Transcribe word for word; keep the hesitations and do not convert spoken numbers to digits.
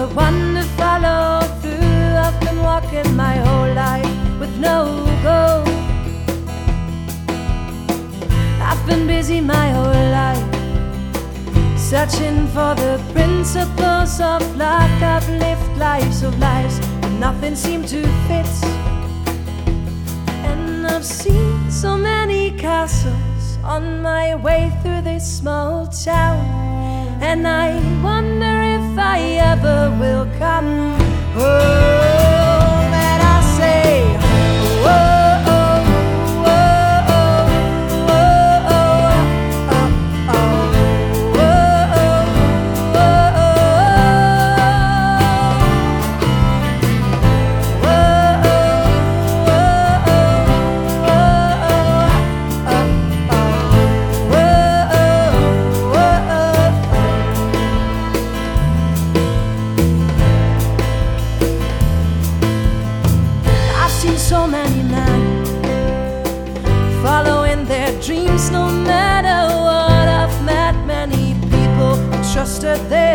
the one to follow through. I've been walking my whole life with no goal. I've been busy my whole life, searching for the principles of life. I've lived lives of lives, but nothing seemed to fit. And I've seen so many castles on my way through this small town, and I wonder if I ever will come home. And I say, oh, oh, oh, oh, oh, oh, oh, oh, oh, so many men following their dreams, no matter what. I've met many people who trusted their